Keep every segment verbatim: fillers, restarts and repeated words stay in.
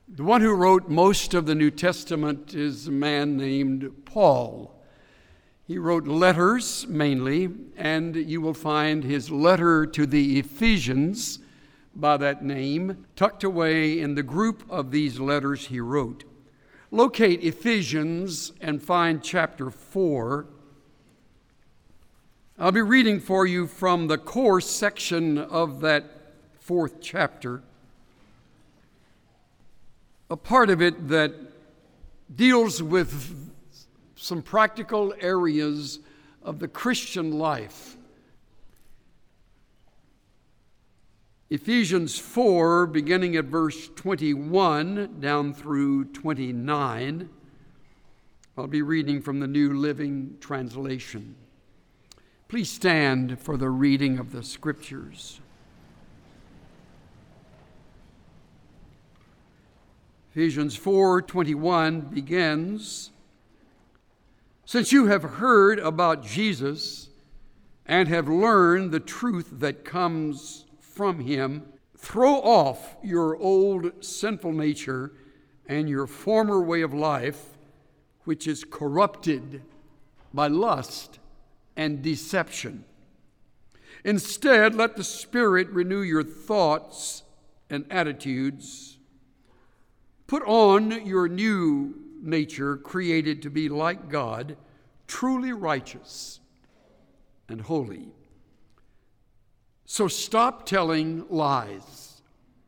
The one who wrote most of the New Testament is a man named Paul. He wrote letters mainly, and you will find his letter to the Ephesians by that name tucked away in the group of these letters he wrote. Locate Ephesians and find chapter four. I'll be reading for you from the core section of that fourth chapter, a part of it that deals with some practical areas of the Christian life. Ephesians four, beginning at verse twenty-one down through twenty-nine. I'll be reading from the New Living Translation. Please stand for the reading of the Scriptures. Ephesians four twenty-one begins, "Since you have heard about Jesus and have learned the truth that comes from him, throw off your old sinful nature and your former way of life, which is corrupted by lust and deception. Instead, let the Spirit renew your thoughts and attitudes. Put on your new nature, created to be like God, truly righteous and holy. So stop telling lies.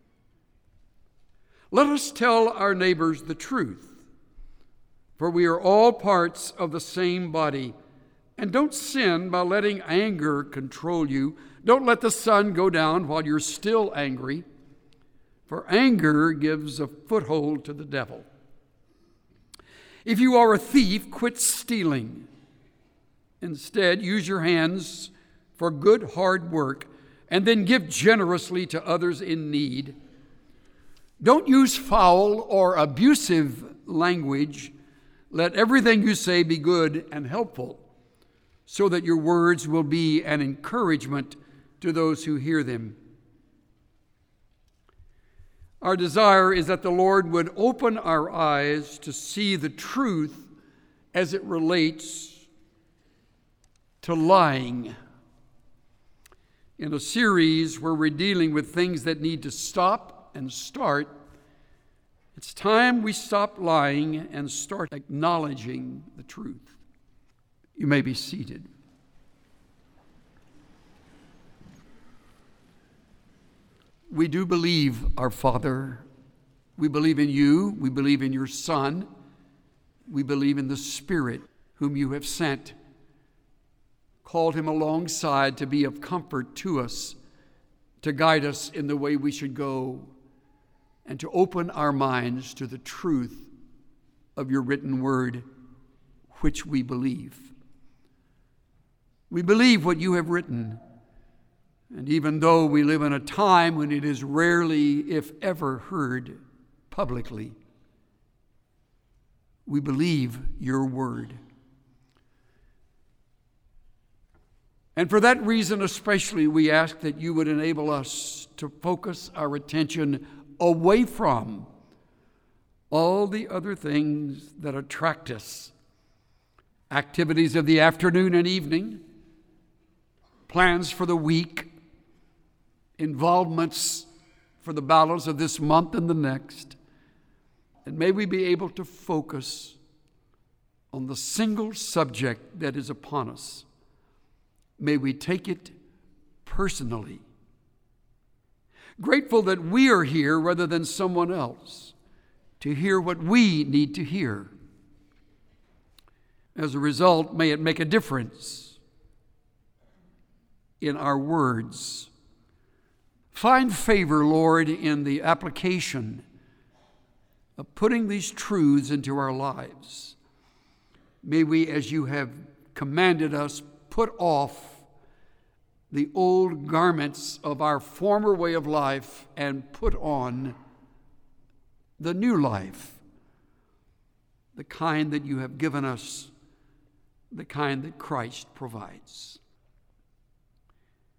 Let us tell our neighbors the truth, for we are all parts of the same body. And don't sin by letting anger control you. Don't let the sun go down while you're still angry, for anger gives a foothold to the devil. If you are a thief, quit stealing. Instead, use your hands for good hard work, and then give generously to others in need. Don't use foul or abusive language. Let everything you say be good and helpful, so that your words will be an encouragement to those who hear them. Our desire is that the Lord would open our eyes to see the truth as it relates to lying. In a series where we're dealing with things that need to stop and start, it's time we stop lying and start acknowledging the truth. You may be seated. We do believe, our Father. We believe in you. We believe in your Son. We believe in the Spirit whom you have sent, called him alongside to be of comfort to us, to guide us in the way we should go, and to open our minds to the truth of your written word, which we believe. We believe what you have written. And even though we live in a time when it is rarely, if ever, heard publicly, we believe your word. And for that reason especially, we ask that you would enable us to focus our attention away from all the other things that attract us. Activities of the afternoon and evening, plans for the week, involvements for the balance of this month and the next. And may we be able to focus on the single subject that is upon us. May we take it personally. Grateful that we are here rather than someone else to hear what we need to hear. As a result, may it make a difference in our words. Find favor, Lord, in the application of putting these truths into our lives. May we, as you have commanded us, put off the old garments of our former way of life and put on the new life, the kind that you have given us, the kind that Christ provides.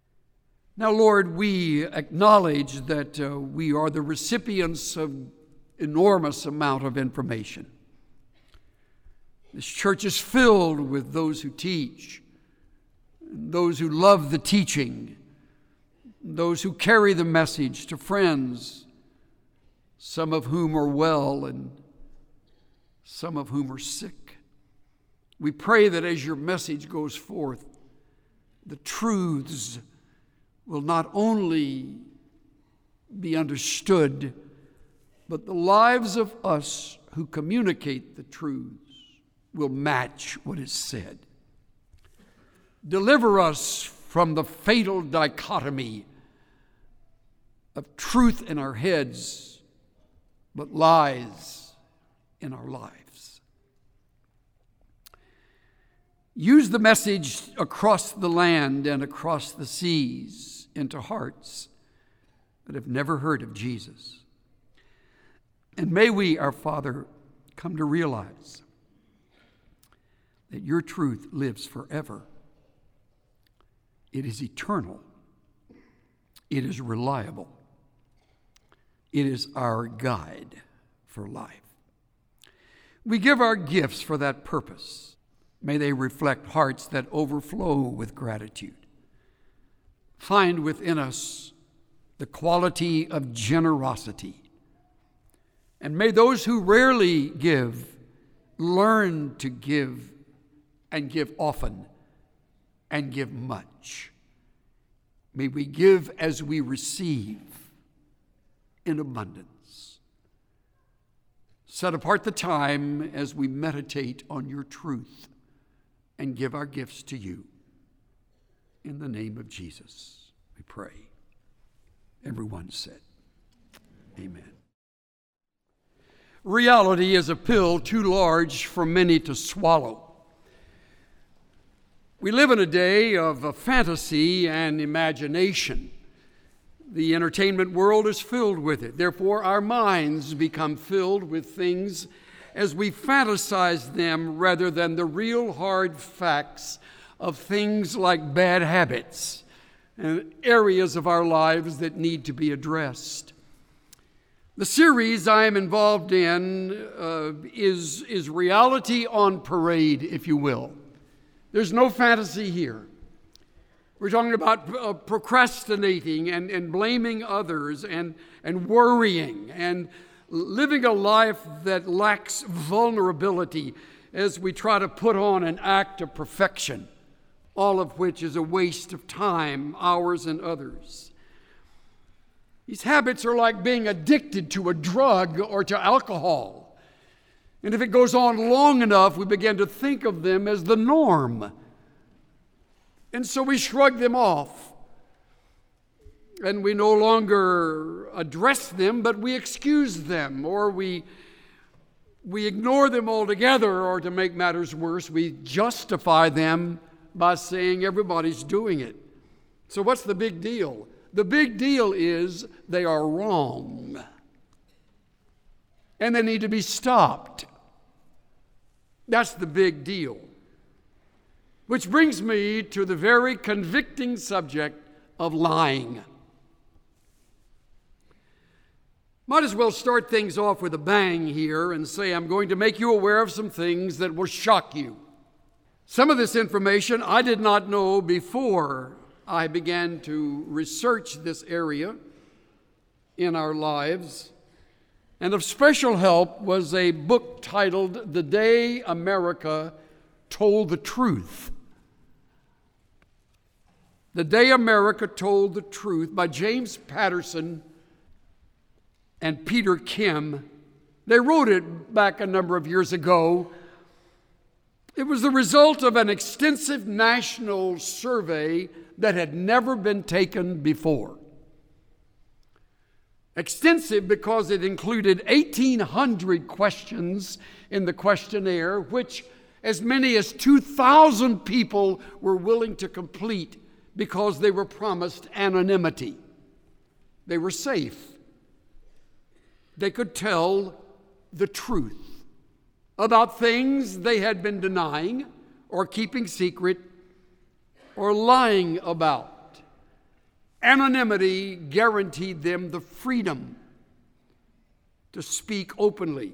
Now, Lord, we acknowledge that uh, we are the recipients of enormous amount of information. This church is filled with those who teach, those who love the teaching, those who carry the message to friends, some of whom are well and some of whom are sick. We pray that as your message goes forth, the truths will not only be understood, but the lives of us who communicate the truths will match what is said. Deliver us from the fatal dichotomy of truth in our heads, but lies in our lives. Use the message across the land and across the seas into hearts that have never heard of Jesus. And may we, our Father, come to realize that your truth lives forever. It is eternal. It is reliable. It is our guide for life. We give our gifts for that purpose. May they reflect hearts that overflow with gratitude. Find within us the quality of generosity. And may those who rarely give learn to give and give often and give much. May we give as we receive in abundance. Set apart the time as we meditate on your truth and give our gifts to you. In the name of Jesus, we pray. Everyone said, amen. Reality is a pill too large for many to swallow. We live in a day of fantasy and imagination. The entertainment world is filled with it. Therefore, our minds become filled with things as we fantasize them rather than the real hard facts of things like bad habits and areas of our lives that need to be addressed. The series I am involved in uh, is, is reality on parade, if you will. There's no fantasy here. We're talking about uh, procrastinating and, and blaming others and, and worrying and living a life that lacks vulnerability as we try to put on an act of perfection, all of which is a waste of time, ours and others. These habits are like being addicted to a drug or to alcohol. And if it goes on long enough, we begin to think of them as the norm. And so we shrug them off. And we no longer address them, but we excuse them, or we, we ignore them altogether, or to make matters worse, we justify them by saying everybody's doing it. So what's the big deal? The big deal is they are wrong. And they need to be stopped. That's the big deal. Which brings me to the very convicting subject of lying. Might as well start things off with a bang here and say I'm going to make you aware of some things that will shock you. Some of this information I did not know before I began to research this area in our lives. And of special help was a book titled The Day America Told the Truth. The Day America Told the Truth by James Patterson and Peter Kim. They wrote it back a number of years ago. It was the result of an extensive national survey that had never been taken before. Extensive because it included eighteen hundred questions in the questionnaire, which as many as two thousand people were willing to complete because they were promised anonymity. They were safe. They could tell the truth about things they had been denying or keeping secret or lying about. Anonymity guaranteed them the freedom to speak openly.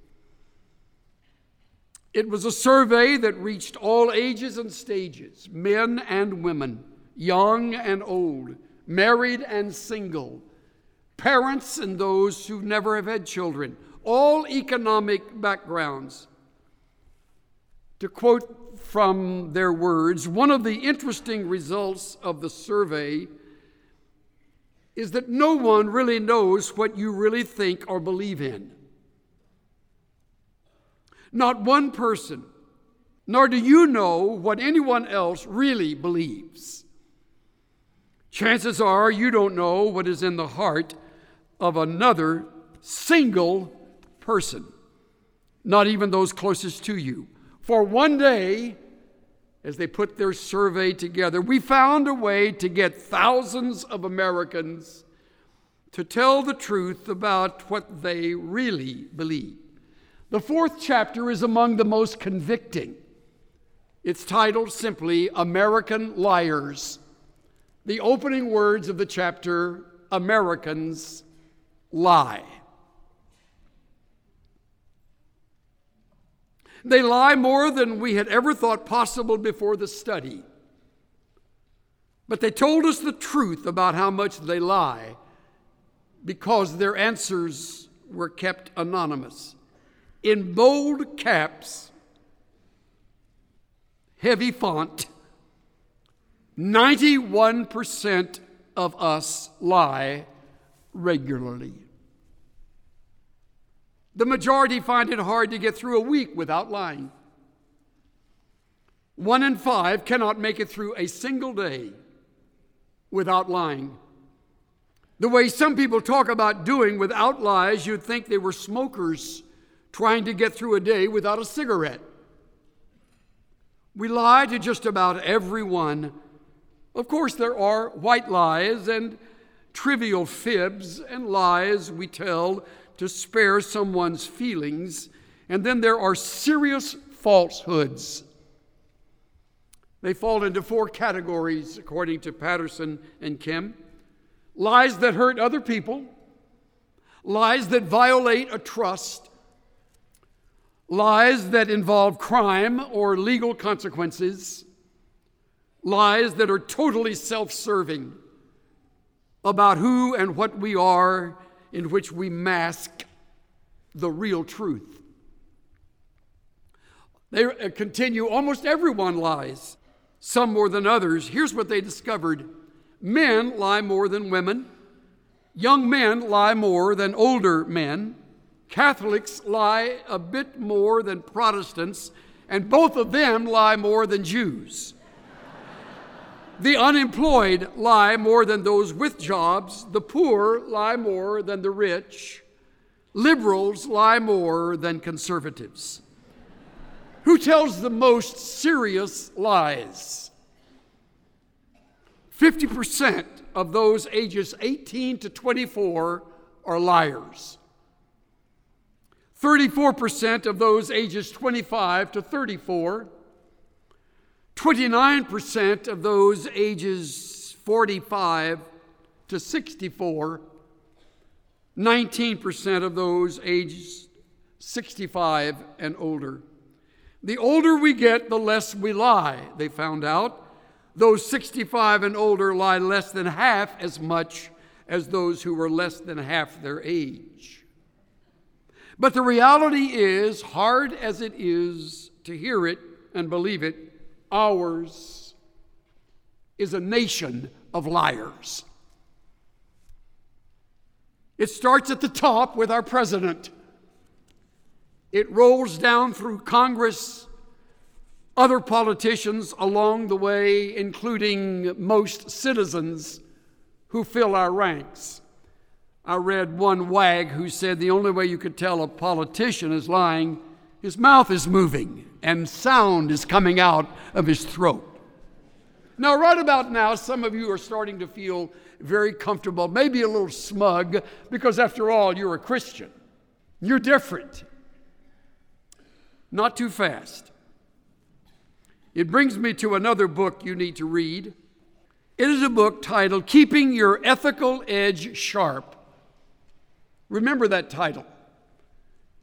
It was a survey that reached all ages and stages, men and women, young and old, married and single, parents and those who never have had children, all economic backgrounds. To quote from their words, one of the interesting results of the survey is that no one really knows what you really think or believe in. Not one person, nor do you know what anyone else really believes. Chances are you don't know what is in the heart of another single person, not even those closest to you. For one day, as they put their survey together, we found a way to get thousands of Americans to tell the truth about what they really believe. The fourth chapter is among the most convicting. It's titled simply American Liars. The opening words of the chapter, Americans lie. They lie more than we had ever thought possible before the study. But they told us the truth about how much they lie because their answers were kept anonymous. In bold caps, heavy font, ninety-one percent of us lie regularly. The majority find it hard to get through a week without lying. One in five cannot make it through a single day without lying. The way some people talk about doing without lies, you'd think they were smokers trying to get through a day without a cigarette. We lie to just about everyone. Of course, there are white lies and trivial fibs and lies we tell to spare someone's feelings. And then there are serious falsehoods. They fall into four categories, according to Patterson and Kim. Lies that hurt other people, lies that violate a trust, lies that involve crime or legal consequences, lies that are totally self-serving about who and what we are, in which we mask the real truth. They continue, almost everyone lies, some more than others. Here's what they discovered. Men lie more than women. Young men lie more than older men. Catholics lie a bit more than Protestants, and both of them lie more than Jews. The unemployed lie more than those with jobs. The poor lie more than the rich. Liberals lie more than conservatives. Who tells the most serious lies? fifty percent of those ages eighteen to twenty-four are liars. thirty-four percent of those ages twenty-five to thirty-four, twenty-nine percent of those ages forty-five to sixty-four, nineteen percent of those ages sixty-five and older. The older we get, the less we lie, they found out. Those sixty-five and older lie less than half as much as those who were less than half their age. But the reality is, hard as it is to hear it and believe it, ours is a nation of liars. It starts at the top with our president. It rolls down through Congress, other politicians along the way, including most citizens who fill our ranks. I read one wag who said the only way you could tell a politician is lying, his mouth is moving and sound is coming out of his throat. Now, right about now, some of you are starting to feel very comfortable, maybe a little smug, because after all, you're a Christian. You're different. Not too fast. It brings me to another book you need to read. It is a book titled Keeping Your Ethical Edge Sharp. Remember that title.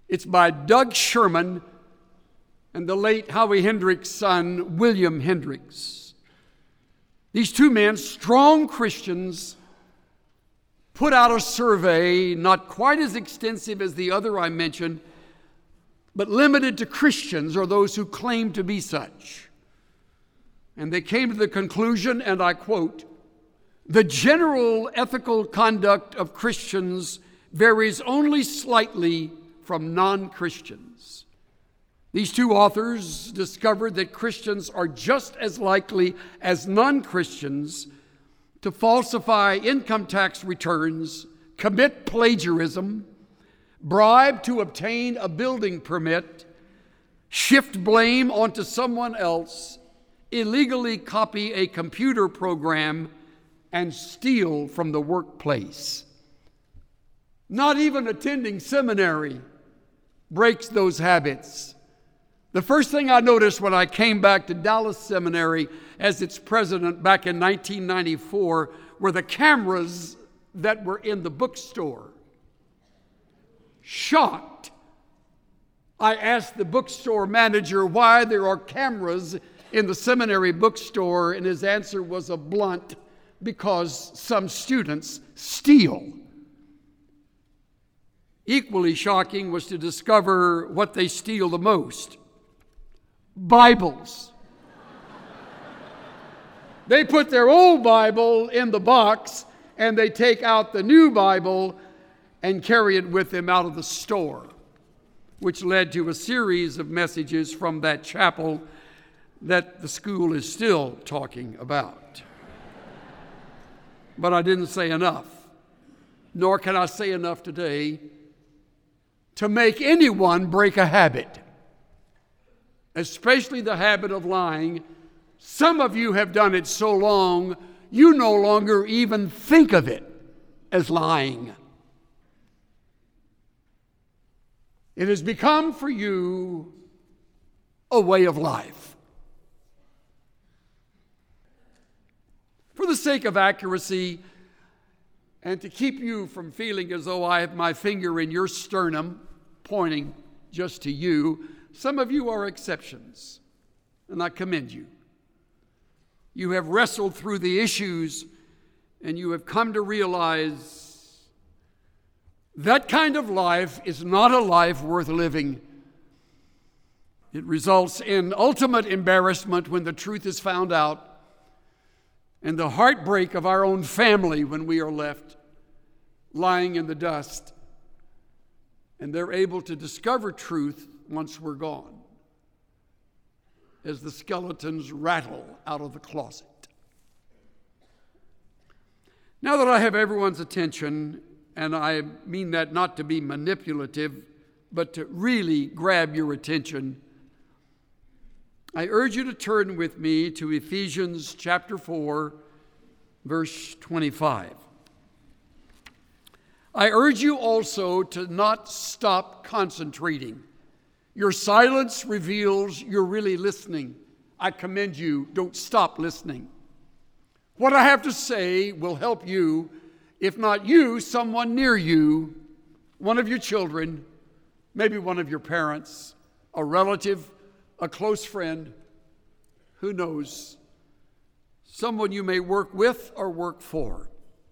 It's by Doug Sherman and the late Howie Hendricks' son, William Hendricks. These two men, strong Christians, put out a survey, not quite as extensive as the other I mentioned, but limited to Christians or those who claim to be such. And they came to the conclusion, and I quote, "The general ethical conduct of Christians varies only slightly from non-Christians." These two authors discovered that Christians are just as likely as non-Christians to falsify income tax returns, commit plagiarism, bribe to obtain a building permit, shift blame onto someone else, illegally copy a computer program, and steal from the workplace. Not even attending seminary breaks those habits. The first thing I noticed when I came back to Dallas Seminary as its president back in nineteen ninety-four were the cameras that were in the bookstore. Shocked, I asked the bookstore manager why there are cameras in the seminary bookstore, and his answer was a blunt, because some students steal. Equally shocking was to discover what they steal the most: Bibles. They put their old Bible in the box, and they take out the new Bible and carry it with them out of the store, which led to a series of messages from that chapel that the school is still talking about. But I didn't say enough, nor can I say enough today, to make anyone break a habit, especially the habit of lying. Some of you have done it so long, you no longer even think of it as lying. It has become for you a way of life. For the sake of accuracy, and to keep you from feeling as though I have my finger in your sternum pointing just to you, some of you are exceptions, and I commend you. You have wrestled through the issues, and you have come to realize that kind of life is not a life worth living. It results in ultimate embarrassment when the truth is found out, and the heartbreak of our own family when we are left lying in the dust, and they're able to discover truth once we're gone, as the skeletons rattle out of the closet. Now that I have everyone's attention, and I mean that not to be manipulative, but to really grab your attention, I urge you to turn with me to Ephesians chapter four, verse twenty-five. I urge you also to not stop concentrating. Your silence reveals you're really listening. I commend you, don't stop listening. What I have to say will help you, if not you, someone near you, one of your children, maybe one of your parents, a relative, a close friend, who knows, someone you may work with or work for.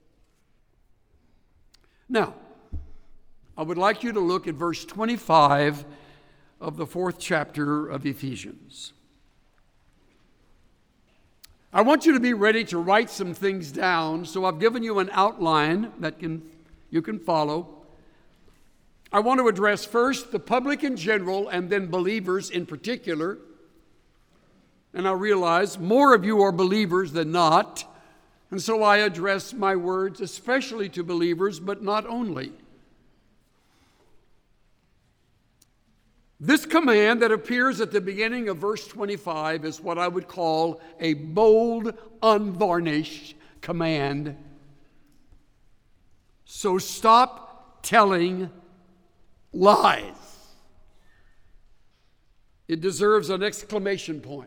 Now, I would like you to look at verse twenty-five of the fourth chapter of Ephesians. I want you to be ready to write some things down, so I've given you an outline that can you can follow. I want to address first the public in general and then believers in particular. And I realize more of you are believers than not, and so I address my words especially to believers, but not only. This command that appears at the beginning of verse twenty-five is what I would call a bold, unvarnished command. So stop telling lies. It deserves an exclamation point.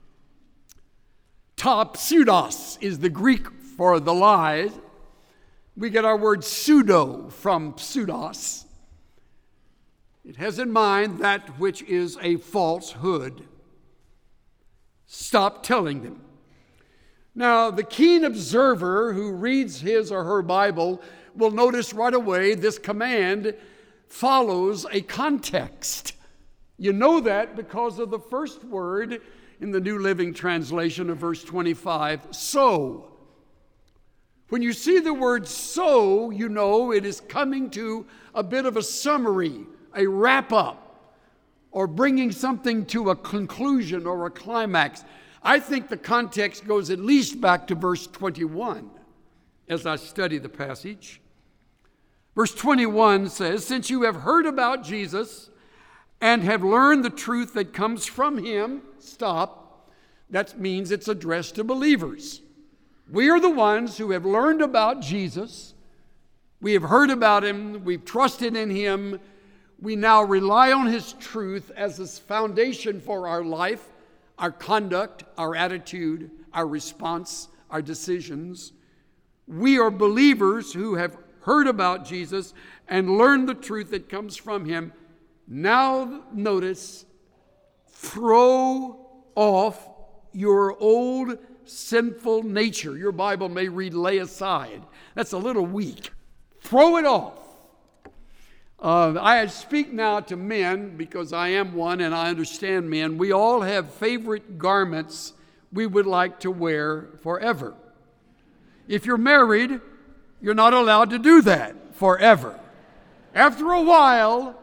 Ta pseudos is the Greek for the lies. We get our word pseudo from pseudos. It has in mind that which is a falsehood. Stop telling them. Now, the keen observer who reads his or her Bible will notice right away this command follows a context. You know that because of the first word in the New Living Translation of verse twenty-five, so. When you see the word so, you know it is coming to a bit of a summary, a wrap-up, or bringing something to a conclusion or a climax. I think the context goes at least back to verse twenty-one as I study the passage. Verse twenty-one says, since you have heard about Jesus and have learned the truth that comes from him, stop. That means it's addressed to believers. We are the ones who have learned about Jesus. We have heard about him. We've trusted in him. We now rely on his truth as the foundation for our life, our conduct, our attitude, our response, our decisions. We are believers who have heard about Jesus and learned the truth that comes from him. Now notice, throw off your old sinful nature. Your Bible may read lay aside. That's a little weak. Throw it off. Uh, I speak now to men because I am one and I understand men. We all have favorite garments we would like to wear forever. If you're married, you're not allowed to do that forever. After a while,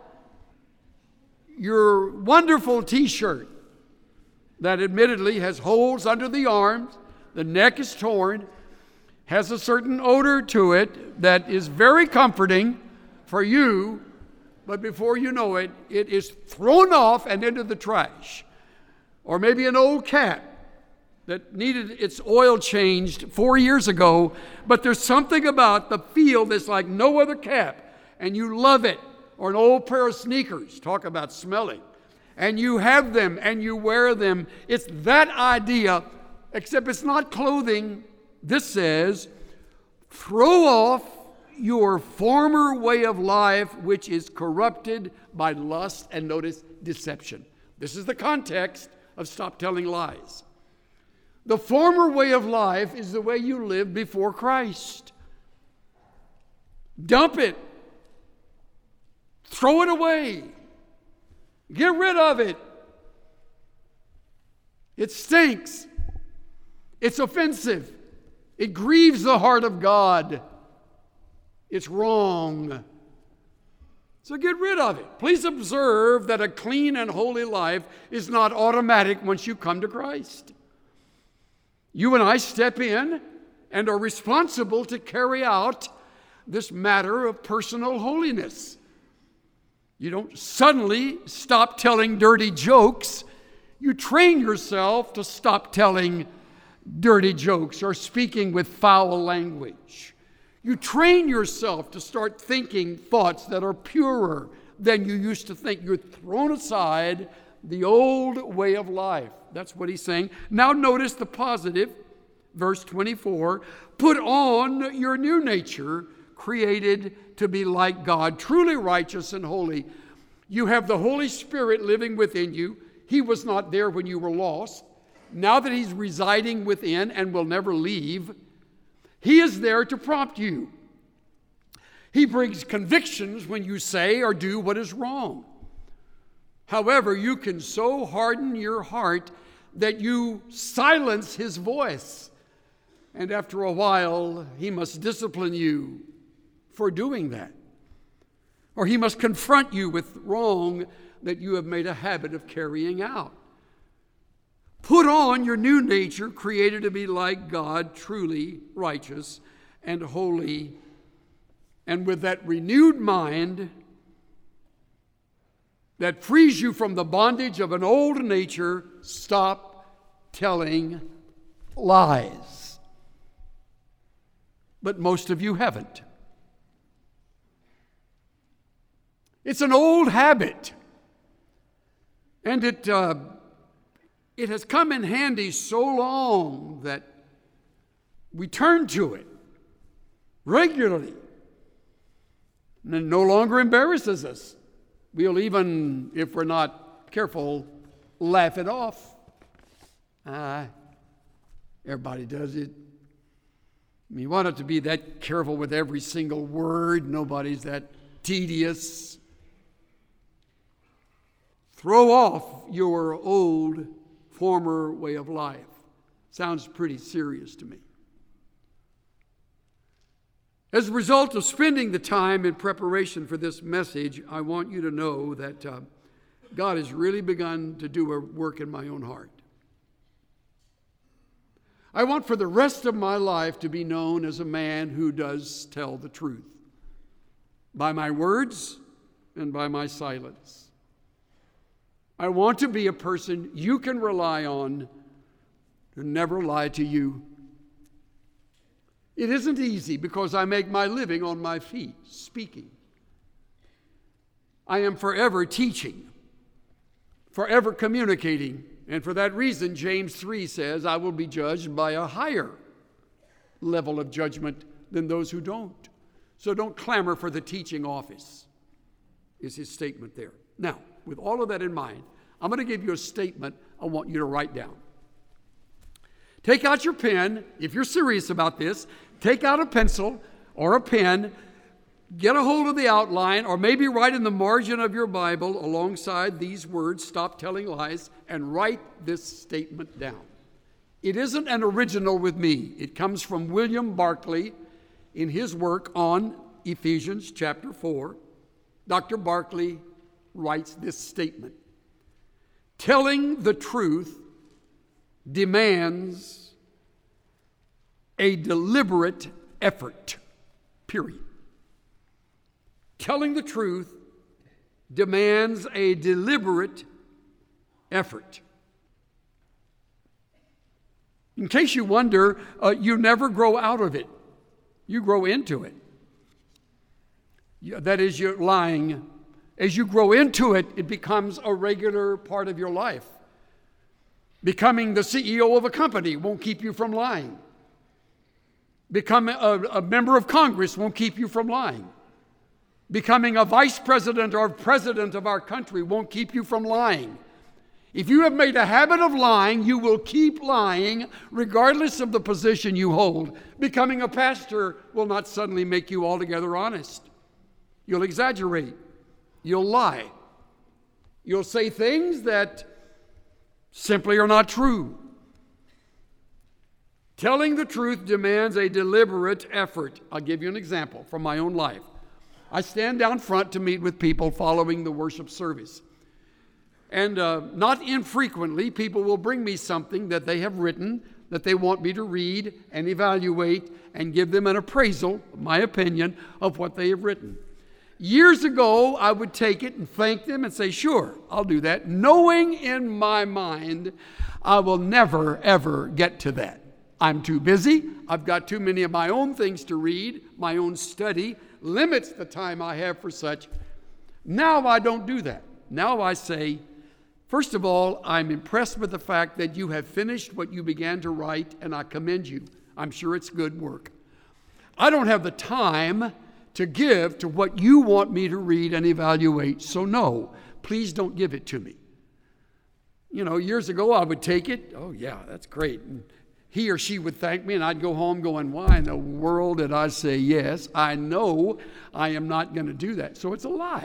your wonderful t-shirt that admittedly has holes under the arms, the neck is torn, has a certain odor to it that is very comforting for you, but before you know it, it is thrown off and into the trash. Or maybe an old cap that needed its oil changed four years ago, but there's something about the feel that's like no other cap, and you love it. Or an old pair of sneakers, talk about smelling. And you have them and you wear them. It's that idea, except it's not clothing. This says, throw off your former way of life, which is corrupted by lust and, notice, deception. This is the context of stop telling lies. The former way of life is the way you lived before Christ. Dump it. Throw it away. Get rid of it. It stinks. It's offensive. It grieves the heart of God. It's wrong. So get rid of it. Please observe that a clean and holy life is not automatic once you come to Christ. You and I step in and are responsible to carry out this matter of personal holiness. You don't suddenly stop telling dirty jokes. You train yourself to stop telling dirty jokes or speaking with foul language. You train yourself to start thinking thoughts that are purer than you used to think. You're thrown aside the old way of life. That's what he's saying. Now notice the positive, verse twenty-four. Put on your new nature, created to be like God, truly righteous and holy. You have the Holy Spirit living within you. He was not there when you were lost. Now that he's residing within and will never leave, he is there to prompt you. He brings convictions when you say or do what is wrong. However, you can so harden your heart that you silence his voice. And after a while, he must discipline you for doing that. Or he must confront you with wrong that you have made a habit of carrying out. Put on your new nature, created to be like God, truly righteous and holy. And with that renewed mind that frees you from the bondage of an old nature, stop telling lies. But most of you haven't. It's an old habit. And it, uh, it has come in handy so long that we turn to it regularly. And it no longer embarrasses us. We'll even, if we're not careful, laugh it off. Ah, everybody does it. You want it to be that careful with every single word. Nobody's that tedious. Throw off your old, former way of life. Sounds pretty serious to me. As a result of spending the time in preparation for this message, I want you to know that uh, God has really begun to do a work in my own heart. I want for the rest of my life to be known as a man who does tell the truth, by my words and by my silence. I want to be a person you can rely on to never lie to you. It isn't easy because I make my living on my feet, speaking. I am forever teaching, forever communicating. And for that reason, James three says, I will be judged by a higher level of judgment than those who don't. So don't clamor for the teaching office, is his statement there. Now, with all of that in mind, I'm going to give you a statement I want you to write down. Take out your pen. If you're serious about this, take out a pencil or a pen. Get a hold of the outline, or maybe write in the margin of your Bible alongside these words, stop telling lies, and write this statement down. It isn't an original with me. It comes from William Barclay in his work on Ephesians chapter four. Doctor Barclay writes this statement. Telling the truth demands a deliberate effort, period. Telling the truth demands a deliberate effort. In case you wonder, uh, you never grow out of it. You grow into it. You, that is, you're lying. As you grow into it, it becomes a regular part of your life. Becoming the C E O of a company won't keep you from lying. Becoming a, a member of Congress won't keep you from lying. Becoming a vice president or president of our country won't keep you from lying. If you have made a habit of lying, you will keep lying regardless of the position you hold. Becoming a pastor will not suddenly make you altogether honest. You'll exaggerate. You'll lie. You'll say things that simply are not true. Telling the truth demands a deliberate effort. I'll give you an example from my own life. I stand down front to meet with people following the worship service. And uh, not infrequently, people will bring me something that they have written that they want me to read and evaluate and give them an appraisal, my opinion, of what they have written. Years ago, I would take it and thank them and say, sure, I'll do that, knowing in my mind I will never, ever get to that. I'm too busy. I've got too many of my own things to read. My own study limits the time I have for such. Now I don't do that. Now I say, first of all, I'm impressed with the fact that you have finished what you began to write, and I commend you. I'm sure it's good work. I don't have the time to give to what you want me to read and evaluate, so no, please don't give it to me. You know, years ago I would take it, oh yeah, that's great. And he or she would thank me, and I'd go home going, why in the world did I say yes? I know I am not going to do that. So it's a lie.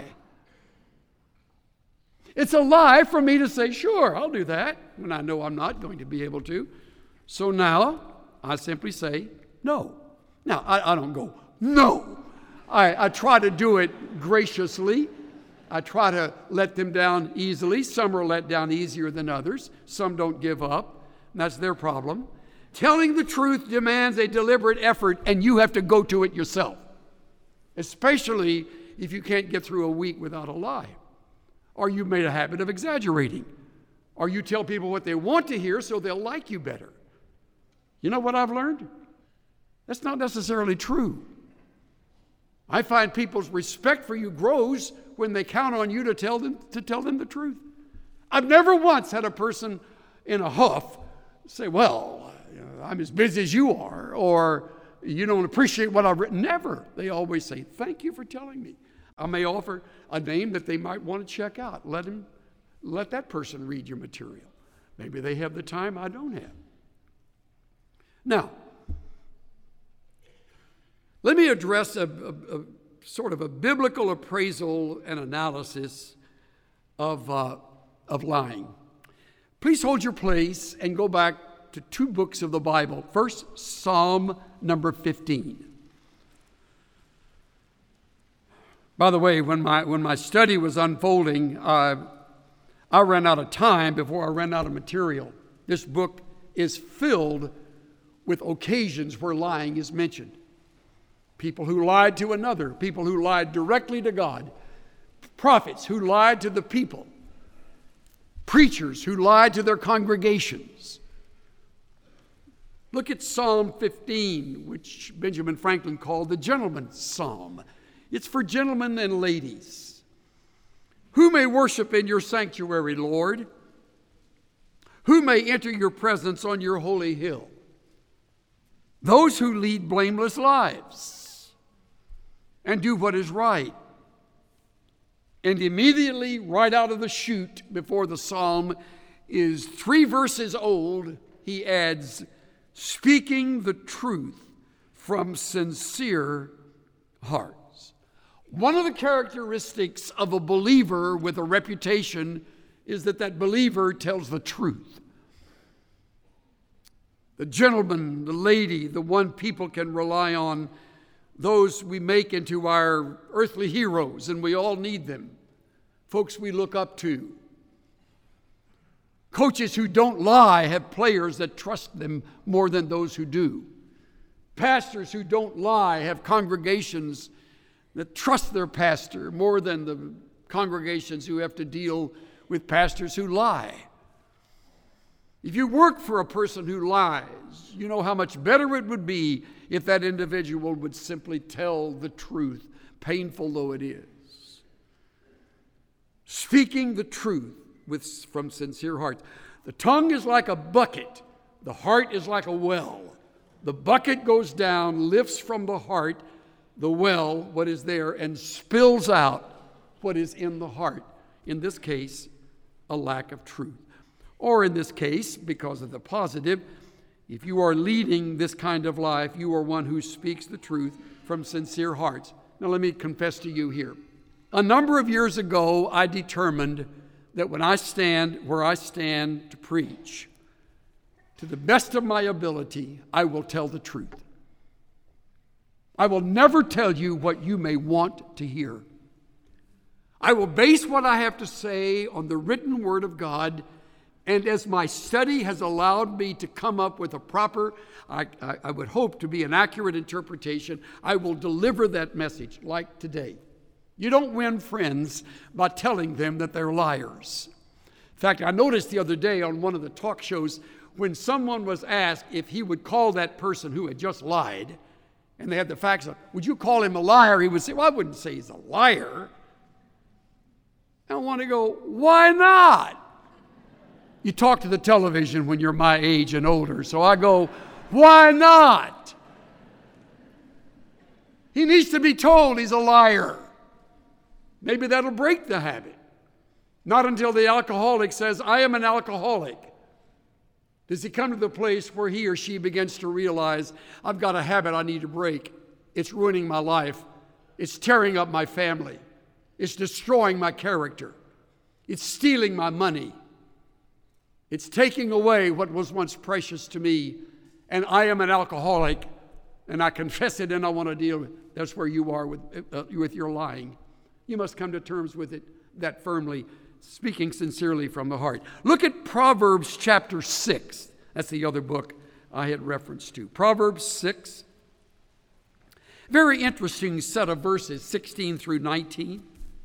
It's a lie for me to say, sure, I'll do that, when I know I'm not going to be able to. So now I simply say no. Now, I, I don't go, no. I, I try to do it graciously. I try to let them down easily. Some are let down easier than others. Some don't give up, and that's their problem. Telling the truth demands a deliberate effort, and you have to go to it yourself, especially if you can't get through a week without a lie, or you've made a habit of exaggerating, or you tell people what they want to hear so they'll like you better. You know what I've learned? That's not necessarily true. I find people's respect for you grows when they count on you to tell them to tell them the truth. I've never once had a person in a huff say, well, you know, I'm as busy as you are, or you don't appreciate what I've written. Never. They always say, thank you for telling me. I may offer a name that they might want to check out. Let him, let that person read your material. Maybe they have the time I don't have. Now, let me address a, a, a sort of a biblical appraisal and analysis of, uh, of lying. Please hold your place and go back to two books of the Bible. First, Psalm number fifteen. By the way, when my, when my study was unfolding, uh, I ran out of time before I ran out of material. This book is filled with occasions where lying is mentioned. People who lied to another, people who lied directly to God, prophets who lied to the people, preachers who lied to their congregations. Look at Psalm fifteen, which Benjamin Franklin called the gentleman's psalm. It's for gentlemen and ladies. Who may worship in your sanctuary, Lord? Who may enter your presence on your holy hill? Those who lead blameless lives and do what is right. And immediately, right out of the chute, before the psalm is three verses old, he adds, speaking the truth from sincere hearts. One of the characteristics of a believer with a reputation is that that believer tells the truth. The gentleman, the lady, the one people can rely on, those we make into our earthly heroes, and we all need them. Folks we look up to. Coaches who don't lie have players that trust them more than those who do. Pastors who don't lie have congregations that trust their pastor more than the congregations who have to deal with pastors who lie. If you work for a person who lies, you know how much better it would be if that individual would simply tell the truth, painful though it is. Speaking the truth with, from sincere hearts. The tongue is like a bucket. The heart is like a well. The bucket goes down, lifts from the heart, the well, what is there, and spills out what is in the heart. In this case, a lack of truth. Or in this case, because of the positive, if you are leading this kind of life, you are one who speaks the truth from sincere hearts. Now let me confess to you here. A number of years ago, I determined that when I stand where I stand to preach, to the best of my ability, I will tell the truth. I will never tell you what you may want to hear. I will base what I have to say on the written word of God, and as my study has allowed me to come up with a proper, I, I, I would hope to be an accurate interpretation, I will deliver that message like today. You don't win friends by telling them that they're liars. In fact, I noticed the other day on one of the talk shows when someone was asked if he would call that person who had just lied, and they had the facts of, would you call him a liar? He would say, well, I wouldn't say he's a liar. I want to go, why not? You talk to the television when you're my age and older, so I go, why not? He needs to be told he's a liar. Maybe that'll break the habit. Not until the alcoholic says, I am an alcoholic, does he come to the place where he or she begins to realize, I've got a habit I need to break. It's ruining my life. It's tearing up my family. It's destroying my character. It's stealing my money. It's taking away what was once precious to me. And I am an alcoholic, and I confess it, and I want to deal with it. That's where you are with, uh, with your lying. You must come to terms with it that firmly, speaking sincerely from the heart. Look at Proverbs chapter six. That's the other book I had reference to. Proverbs six. Very interesting set of verses, sixteen through nineteen.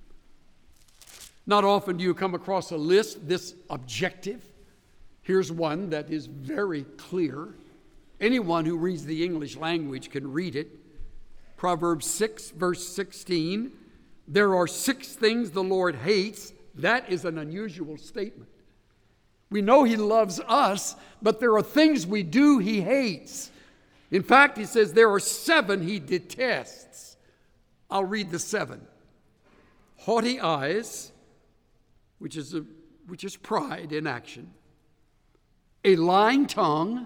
Not often do you come across a list this objective. Here's one that is very clear. Anyone who reads the English language can read it. Proverbs six, verse sixteen. There are six things the Lord hates. That is an unusual statement. We know he loves us, but there are things we do he hates. In fact, he says there are seven he detests. I'll read the seven. haughty eyes, which is, a, which is pride in action, a lying tongue,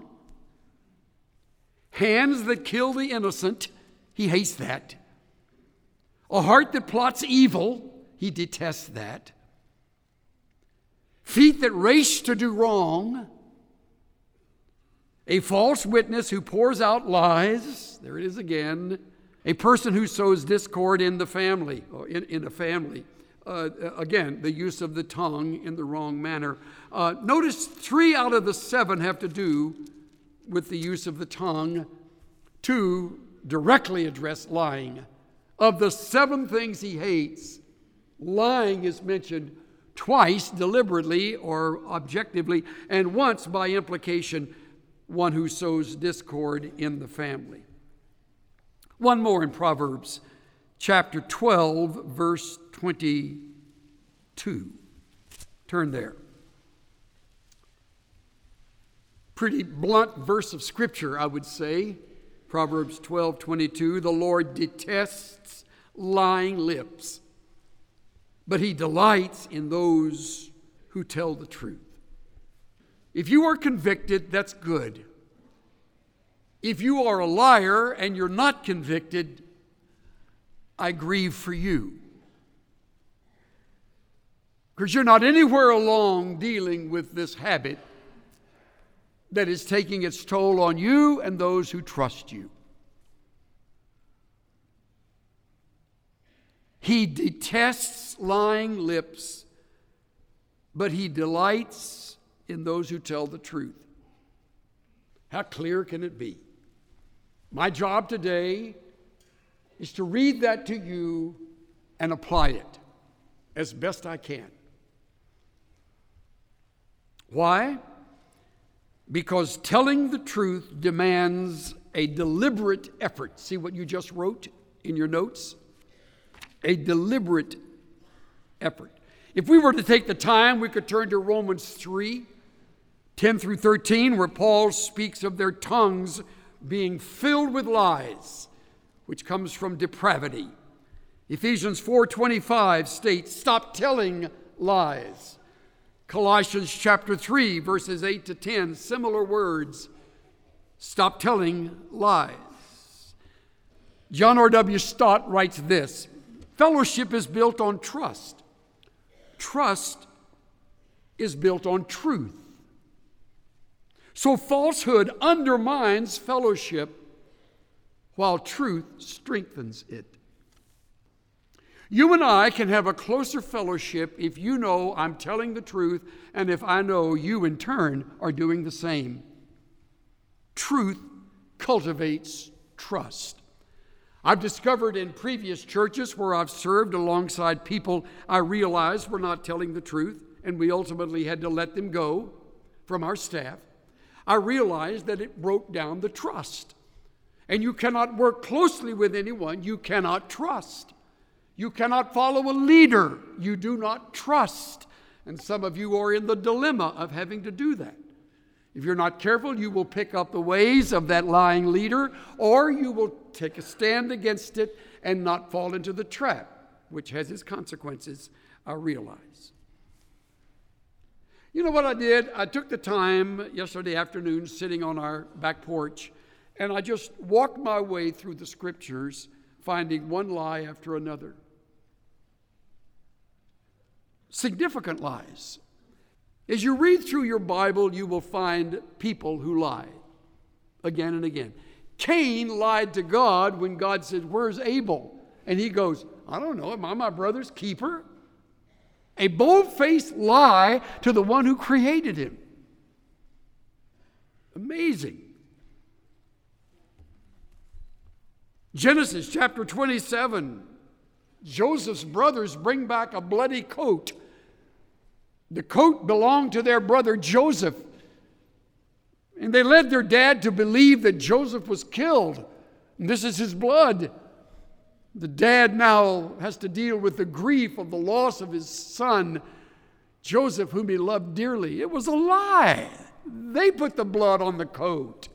hands that kill the innocent, he hates that. A heart that plots evil, he detests that. Feet that race to do wrong. A false witness who pours out lies. There it is again. A person who sows discord in the family, or in, in a family. Uh, again, the use of the tongue in the wrong manner. Uh, notice three out of the seven have to do with the use of the tongue. Two directly address lying. Of the seven things he hates, lying is mentioned twice deliberately or objectively, and once by implication, one who sows discord in the family. One more in Proverbs chapter twelve, verse twenty-two. Turn there. Pretty blunt verse of Scripture, I would say. Proverbs twelve twenty-two, the Lord detests lying lips, but he delights in those who tell the truth. If you are convicted, that's good. If you are a liar and you're not convicted, I grieve for you. Because you're not anywhere along dealing with this habit that is taking its toll on you and those who trust you. He detests lying lips, but he delights in those who tell the truth. How clear can it be? My job today is to read that to you and apply it as best I can. Why? Because telling the truth demands a deliberate effort. See what you just wrote in your notes? A deliberate effort. If we were to take the time, we could turn to Romans three, ten through thirteen, where Paul speaks of their tongues being filled with lies, which comes from depravity. Ephesians four twenty-five states, stop telling lies. Colossians chapter three, verses eight to ten, similar words, stop telling lies. John R W Stott writes this, fellowship is built on trust. Trust is built on truth. So falsehood undermines fellowship while truth strengthens it. You and I can have a closer fellowship if you know I'm telling the truth and if I know you in turn are doing the same. Truth cultivates trust. I've discovered in previous churches where I've served alongside people I realized were not telling the truth, and we ultimately had to let them go from our staff. I realized that it broke down the trust. And you cannot work closely with anyone you cannot trust. You cannot follow a leader you do not trust. And some of you are in the dilemma of having to do that. If you're not careful, you will pick up the ways of that lying leader, or you will take a stand against it and not fall into the trap, which has its consequences, I realize. You know what I did? I took the time yesterday afternoon sitting on our back porch, and I just walked my way through the Scriptures, finding one lie after another. Significant lies. As you read through your Bible, you will find people who lie again and again. Cain lied to God when God said, where's Abel? And he goes, I don't know, am I my brother's keeper? A bold-faced lie to the one who created him. Amazing. Genesis chapter twenty-seven, Joseph's brothers bring back a bloody coat. The coat belonged to their brother Joseph. And they led their dad to believe that Joseph was killed. And this is his blood. The dad now has to deal with the grief of the loss of his son, Joseph, whom he loved dearly. It was a lie. They put the blood on the coat.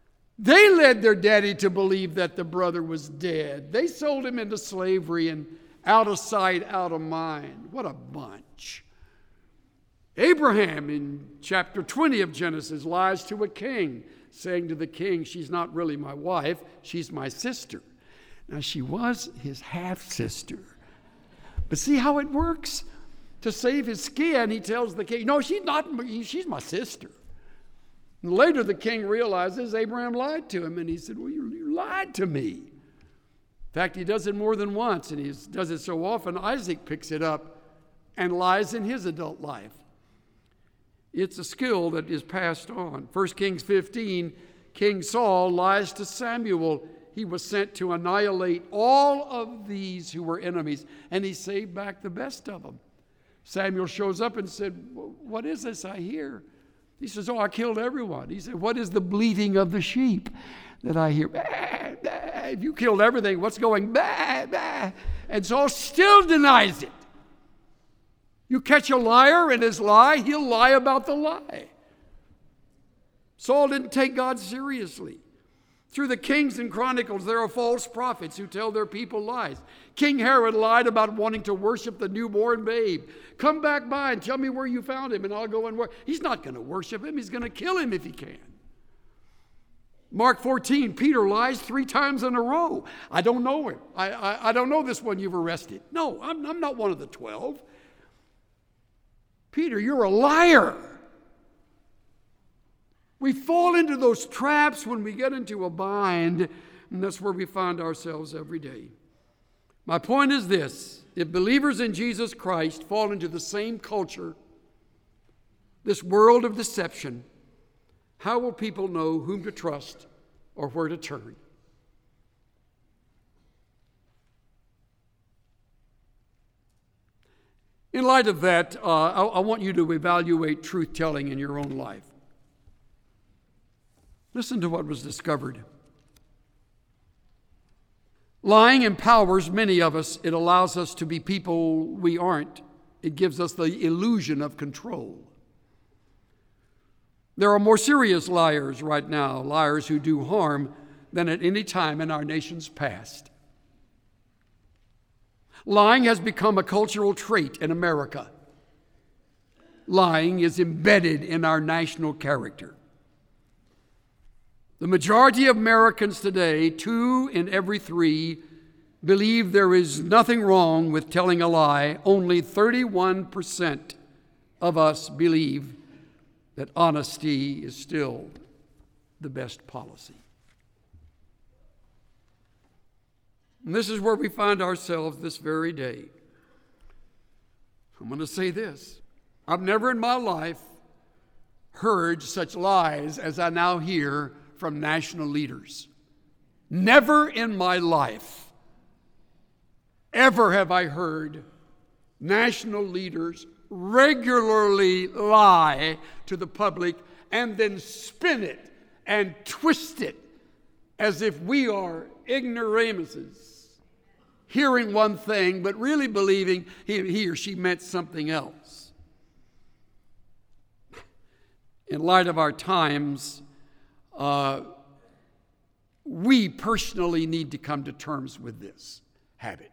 They led their daddy to believe that the brother was dead. They sold him into slavery and, Out of sight, out of mind. What a bunch. Abraham in chapter twenty of Genesis lies to a king, saying to the king, she's not really my wife, she's my sister. Now, she was his half-sister. But see how it works? To save his skin, he tells the king, no, she's not, she's my sister. And later the king realizes Abraham lied to him, and he said, well, you, you lied to me. In fact, he does it more than once, and he does it so often, Isaac picks it up and lies in his adult life. It's a skill that is passed on. First Kings fifteen, King Saul lies to Samuel. He was sent to annihilate all of these who were enemies, and he saved back the best of them. Samuel shows up and said, what is this I hear? He says, oh, I killed everyone. He said, what is the bleating of the sheep that I hear? Bah, bah. If you killed everything, what's going bah, bah? And Saul still denies it. You catch a liar in his lie, he'll lie about the lie. Saul didn't take God seriously. Through the Kings and Chronicles, there are false prophets who tell their people lies. King Herod lied about wanting to worship the newborn babe. Come back by and tell me where you found him, and I'll go and worship. He's not going to worship him. He's going to kill him if he can. Mark fourteen, Peter lies three times in a row. I don't know him. I, I, I don't know this one you've arrested. No, I'm, I'm not one of the twelve. Peter, you're a liar. We fall into those traps when we get into a bind, and that's where we find ourselves every day. My point is this: if believers in Jesus Christ fall into the same culture, this world of deception, how will people know whom to trust or where to turn? In light of that, uh, I, I want you to evaluate truth-telling in your own life. Listen to what was discovered. Lying empowers many of us. It allows us to be people we aren't. It gives us the illusion of control. There are more serious liars right now, liars who do harm, than at any time in our nation's past. Lying has become a cultural trait in America. Lying is embedded in our national character. The majority of Americans today, two in every three, believe there is nothing wrong with telling a lie. Only thirty-one percent of us believe that honesty is still the best policy. And this is where we find ourselves this very day. I'm going to say this. I've never in my life heard such lies as I now hear from national leaders. Never in my life ever have I heard national leaders regularly lie to the public and then spin it and twist it as if we are ignoramuses, hearing one thing but really believing he, he or she meant something else. In light of our times, Uh, we personally need to come to terms with this habit.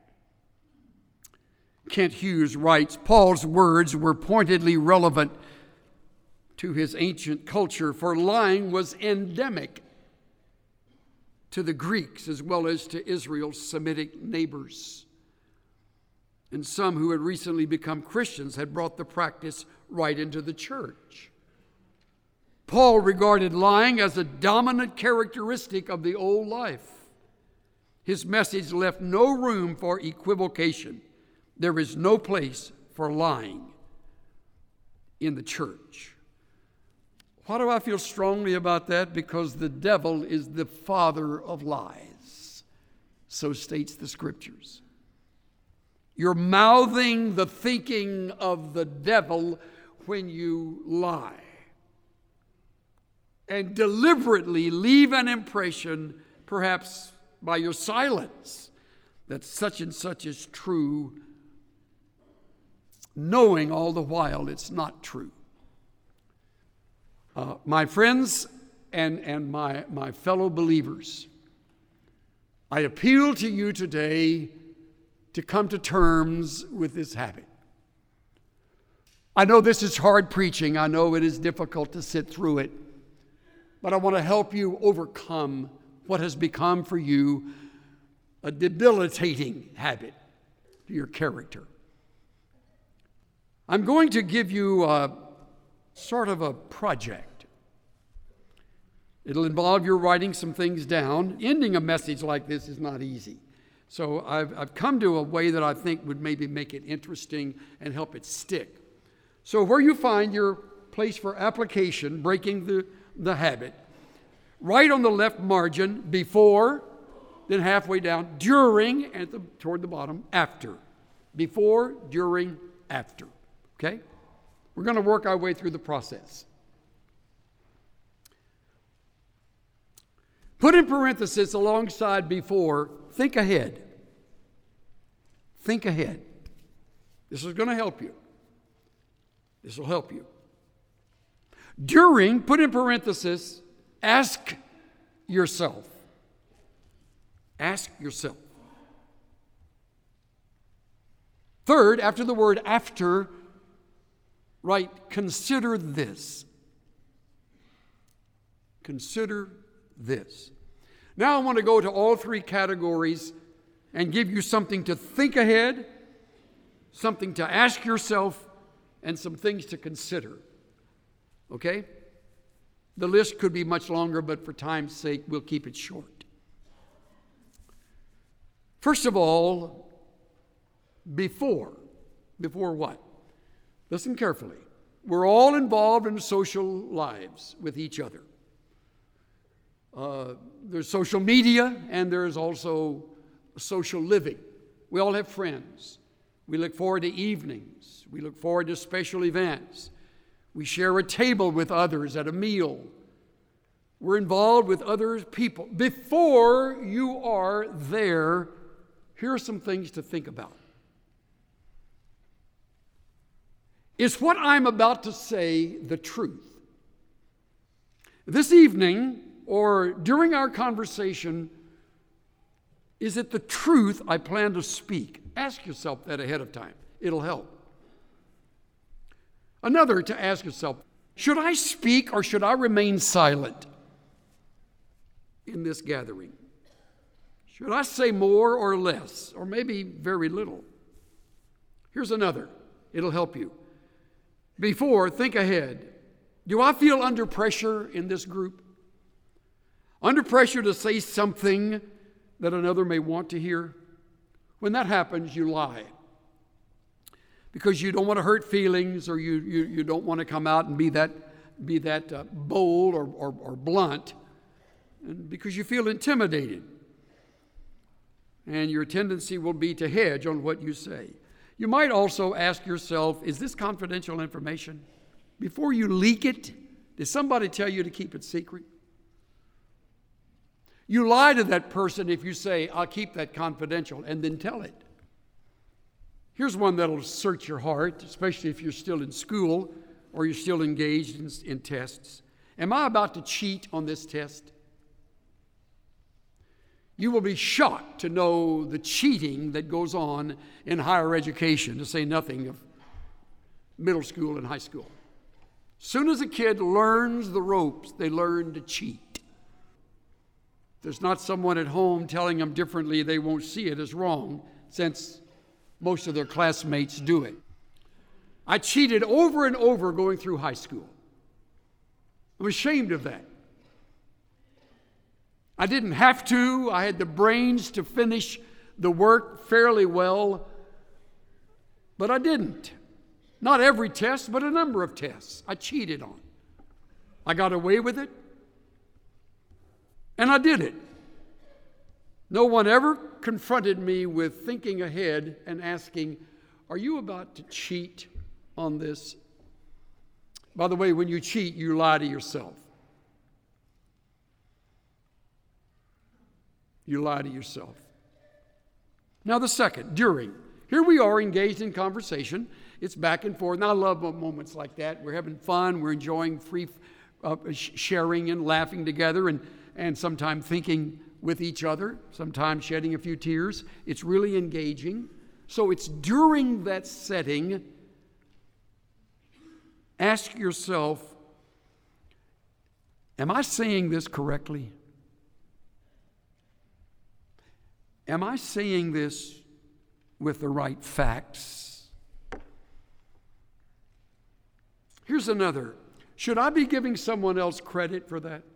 Kent Hughes writes, Paul's words were pointedly relevant to his ancient culture, for lying was endemic to the Greeks as well as to Israel's Semitic neighbors. And some who had recently become Christians had brought the practice right into the church. Paul regarded lying as a dominant characteristic of the old life. His message left no room for equivocation. There is no place for lying in the church. Why do I feel strongly about that? Because the devil is the father of lies. So states the scriptures. You're mouthing the thinking of the devil when you lie and deliberately leave an impression, perhaps by your silence, that such and such is true, knowing all the while it's not true. Uh, my friends and, and my, my fellow believers, I appeal to you today to come to terms with this habit. I know this is hard preaching. I know it is difficult to sit through it. But I want to help you overcome what has become for you a debilitating habit to your character. I'm going to give you a, sort of a project. It'll involve your writing some things down. Ending a message like this is not easy. So I've, I've come to a way that I think would maybe make it interesting and help it stick. So where you find your place for application, breaking the, the habit, right on the left margin, before, then halfway down, during, and at the, toward the bottom, after. Before, during, after. Okay? We're going to work our way through the process. Put in parenthesis alongside before, think ahead. Think ahead. This is going to help you. This will help you. During, put in parenthesis, ask yourself. Ask yourself. Third, after the word after, write, consider this. Consider this. Now I want to go to all three categories and give you something to think ahead, something to ask yourself, and some things to consider. Okay? The list could be much longer, but for time's sake, we'll keep it short. First of all, before. Before what? Listen carefully. We're all involved in social lives with each other. Uh, there's social media, and there's also social living. We all have friends. We look forward to evenings. We look forward to special events. We share a table with others at a meal. We're involved with other people. Before you are there, here are some things to think about. Is what I'm about to say the truth? This evening, or during our conversation, is it the truth I plan to speak? Ask yourself that ahead of time. It'll help. Another, to ask yourself, should I speak or should I remain silent in this gathering? Should I say more or less, or maybe very little? Here's another. It'll help you. Before, think ahead. Do I feel under pressure in this group? Under pressure to say something that another may want to hear? When that happens, you lie. Because you don't want to hurt feelings, or you, you, you don't want to come out and be that, be that uh, bold or, or, or blunt, and because you feel intimidated. And your tendency will be to hedge on what you say. You might also ask yourself, is this confidential information? Before you leak it, did somebody tell you to keep it secret? You lie to that person if you say, I'll keep that confidential, and then tell it. Here's one that'll search your heart, especially if you're still in school or you're still engaged in, in tests. Am I about to cheat on this test? You will be shocked to know the cheating that goes on in higher education, to say nothing of middle school and high school. As soon as a kid learns the ropes, they learn to cheat. If there's not someone at home telling them differently, they won't see it as wrong, since most of their classmates do it. I cheated over and over going through high school. I'm ashamed of that. I didn't have to. I had the brains to finish the work fairly well, but I didn't. Not every test, but a number of tests I cheated on. I got away with it, and I did it. No one ever confronted me with thinking ahead and asking, are you about to cheat on this? By the way, when you cheat, you lie to yourself. You lie to yourself. Now the second, during. Here we are engaged in conversation. It's back and forth. And I love moments like that. We're having fun. We're enjoying free uh, sharing and laughing together, and, and sometimes thinking with each other, sometimes shedding a few tears. It's really engaging. So it's during that setting, ask yourself, am I saying this correctly? Am I saying this with the right facts? Here's another. Should I be giving someone else credit for that?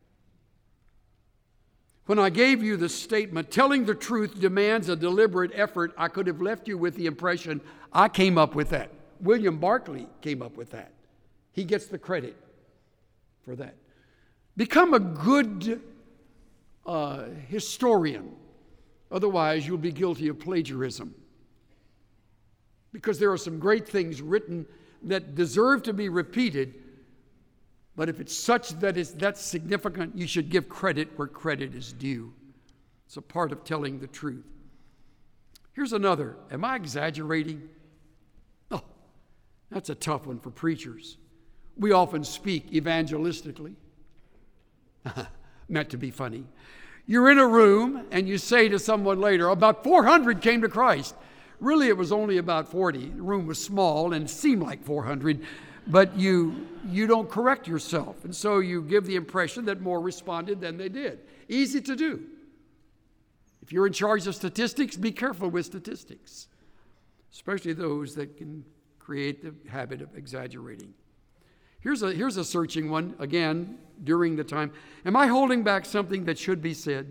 When I gave you the statement, telling the truth demands a deliberate effort, I could have left you with the impression I came up with that. William Barclay came up with that. He gets the credit for that. Become a good uh, historian. Otherwise, you'll be guilty of plagiarism. Because there are some great things written that deserve to be repeated, but if it's such that it's that's significant, you should give credit where credit is due. It's a part of telling the truth. Here's another. Am I exaggerating? Oh, that's a tough one for preachers. We often speak evangelistically. Meant to be funny. You're in a room and you say to someone later, about four hundred came to Christ. Really, it was only about forty. The room was small and it seemed like four hundred. But you you don't correct yourself. And so you give the impression that more responded than they did. Easy to do. If you're in charge of statistics, be careful with statistics, especially those that can create the habit of exaggerating. Here's a, here's a searching one, again, during the time. Am I holding back something that should be said?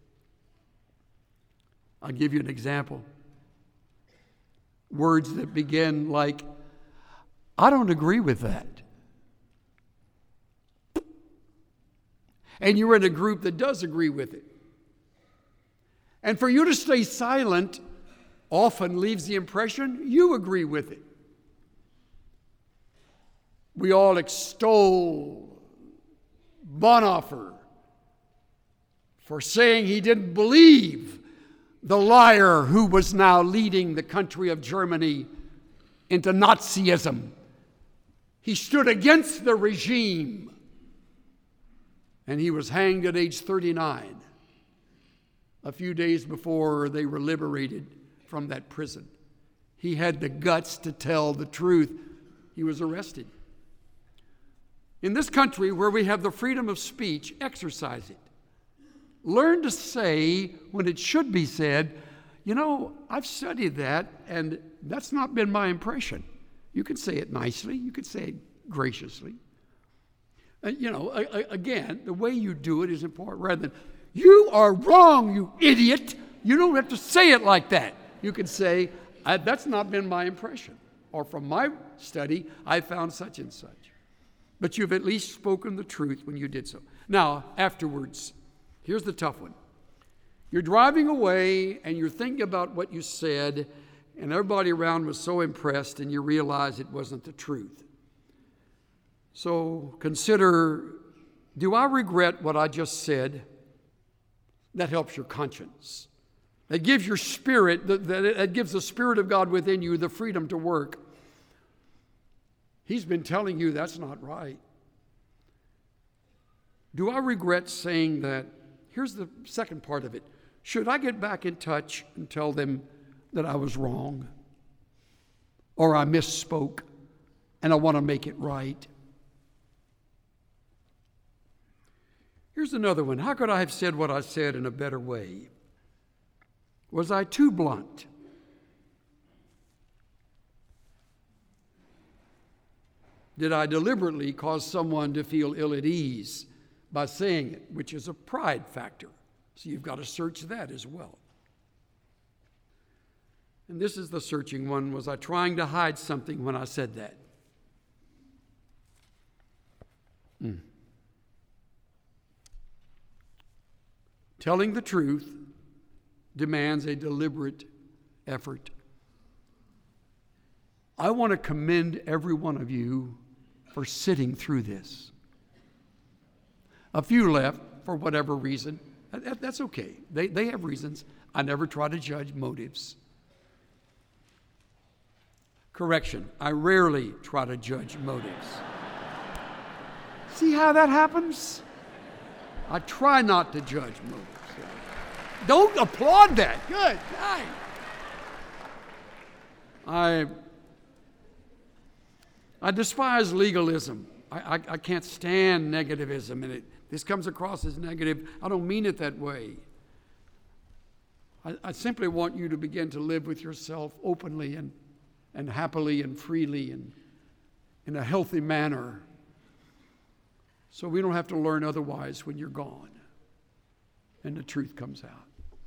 I'll give you an example. Words that begin like, I don't agree with that. And you're in a group that does agree with it. And for you to stay silent often leaves the impression you agree with it. We all extol Bonhoeffer for saying he didn't believe the liar who was now leading the country of Germany into Nazism. He stood against the regime, and he was hanged at age thirty-nine, a few days before they were liberated from that prison. He had the guts to tell the truth. He was arrested. In this country where we have the freedom of speech, exercise it. Learn to say when it should be said, you know, I've studied that, and that's not been my impression. You can say it nicely. You can say it graciously. Uh, you know, a, a, again, the way you do it is important. Rather than, you are wrong, you idiot. You don't have to say it like that. You can say, that's not been my impression. Or from my study, I found such and such. But you've at least spoken the truth when you did so. Now, afterwards, here's the tough one. You're driving away and you're thinking about what you said, and everybody around was so impressed, and you realize it wasn't the truth. So consider, do I regret what I just said? That helps your conscience. That gives your spirit, that gives the Spirit of God within you the freedom to work. He's been telling you that's not right. Do I regret saying that? Here's the second part of it. Should I get back in touch and tell them that I was wrong? Or I misspoke and I want to make it right? Here's another one. How could I have said what I said in a better way? Was I too blunt? Did I deliberately cause someone to feel ill at ease by saying it, which is a pride factor? So you've got to search that as well. And this is the searching one. Was I trying to hide something when I said that? Mm. Telling the truth demands a deliberate effort. I want to commend every one of you for sitting through this. A few left for whatever reason. That, that's okay. They, they have reasons. I never try to judge motives. Correction, I rarely try to judge motives. See how that happens? I try not to judge motives. Don't applaud that. Good. Nice. I, I despise legalism. I, I, I can't stand negativism, and it, this comes across as negative. I don't mean it that way. I, I simply want you to begin to live with yourself openly and, and happily and freely and in a healthy manner, so we don't have to learn otherwise when you're gone and the truth comes out.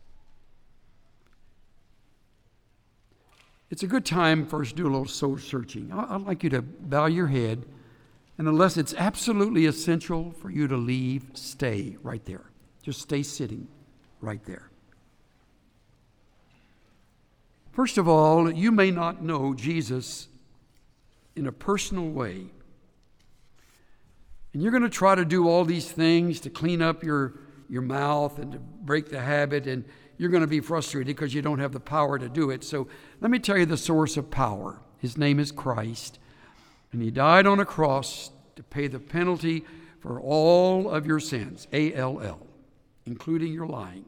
It's a good time for us to do a little soul searching. I'd like you to bow your head, and unless it's absolutely essential for you to leave, stay right there. Just stay sitting right there. First of all, you may not know Jesus in a personal way. And you're going to try to do all these things to clean up your, your mouth and to break the habit, and you're going to be frustrated because you don't have the power to do it. So let me tell you the source of power. His name is Christ, and he died on a cross to pay the penalty for all of your sins, A L L, including your lying.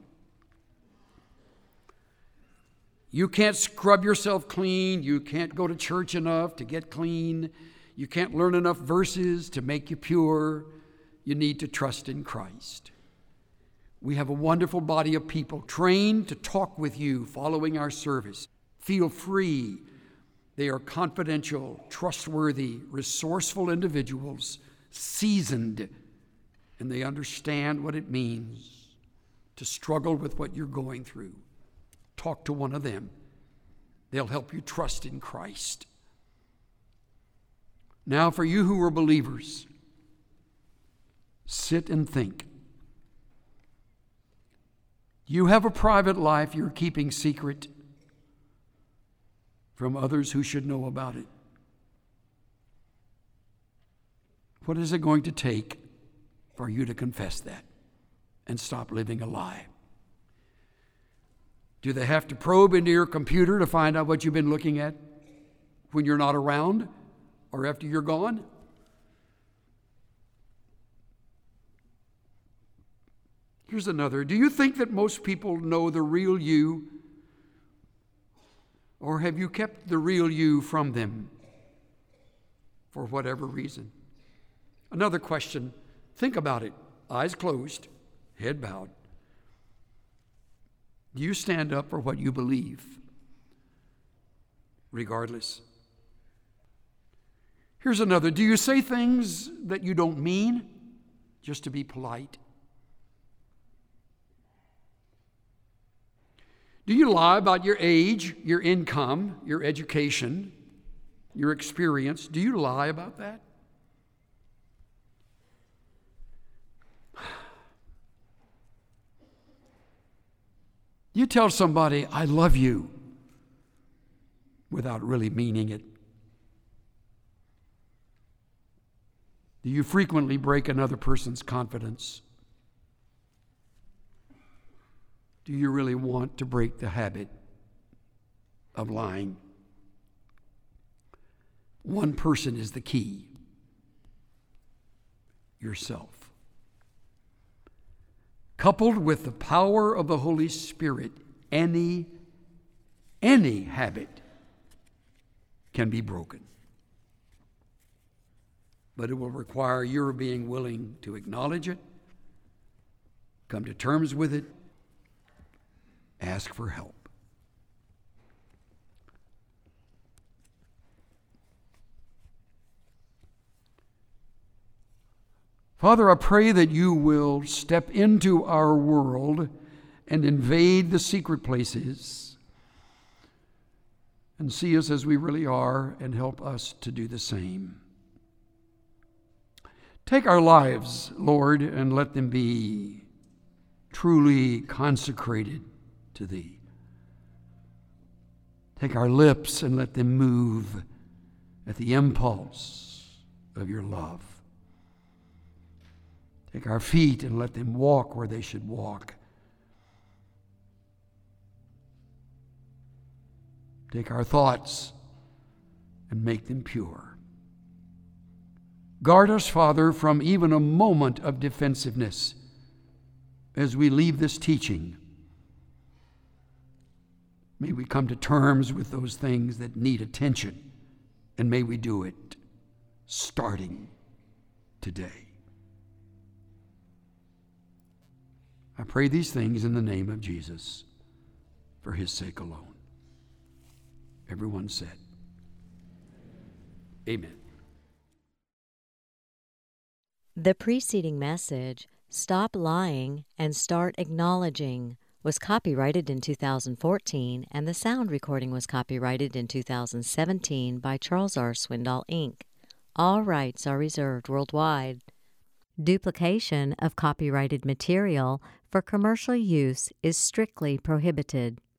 You can't scrub yourself clean. You can't go to church enough to get clean. You can't learn enough verses to make you pure. You need to trust in Christ. We have a wonderful body of people trained to talk with you following our service. Feel free. They are confidential, trustworthy, resourceful individuals, seasoned, and they understand what it means to struggle with what you're going through. Talk to one of them. They'll help you trust in Christ. Now, for you who are believers, sit and think. You have a private life you're keeping secret from others who should know about it. What is it going to take for you to confess that and stop living a lie? Do they have to probe into your computer to find out what you've been looking at when you're not around or after you're gone? Here's another. Do you think that most people know the real you, or have you kept the real you from them for whatever reason? Another question. Think about it. Eyes closed, head bowed. Do you stand up for what you believe, regardless? Here's another. Do you say things that you don't mean just to be polite? Do you lie about your age, your income, your education, your experience? Do you lie about that? You tell somebody, I love you, without really meaning it. Do you frequently break another person's confidence? Do you really want to break the habit of lying? One person is the key: yourself. Coupled with the power of the Holy Spirit, any, any habit can be broken. But it will require your being willing to acknowledge it, come to terms with it, ask for help. Father, I pray that you will step into our world and invade the secret places and see us as we really are and help us to do the same. Take our lives, Lord, and let them be truly consecrated to Thee. Take our lips and let them move at the impulse of your love. Take our feet and let them walk where they should walk. Take our thoughts and make them pure. Guard us, Father, from even a moment of defensiveness as we leave this teaching. May we come to terms with those things that need attention, and may we do it starting today. I pray these things in the name of Jesus, for his sake alone. Everyone said, amen. The preceding message, Stop Lying and Start Acknowledging, was copyrighted in two thousand fourteen, and the sound recording was copyrighted in two thousand seventeen by Charles R. Swindoll, Incorporated. All rights are reserved worldwide. Duplication of copyrighted material for commercial use is strictly prohibited.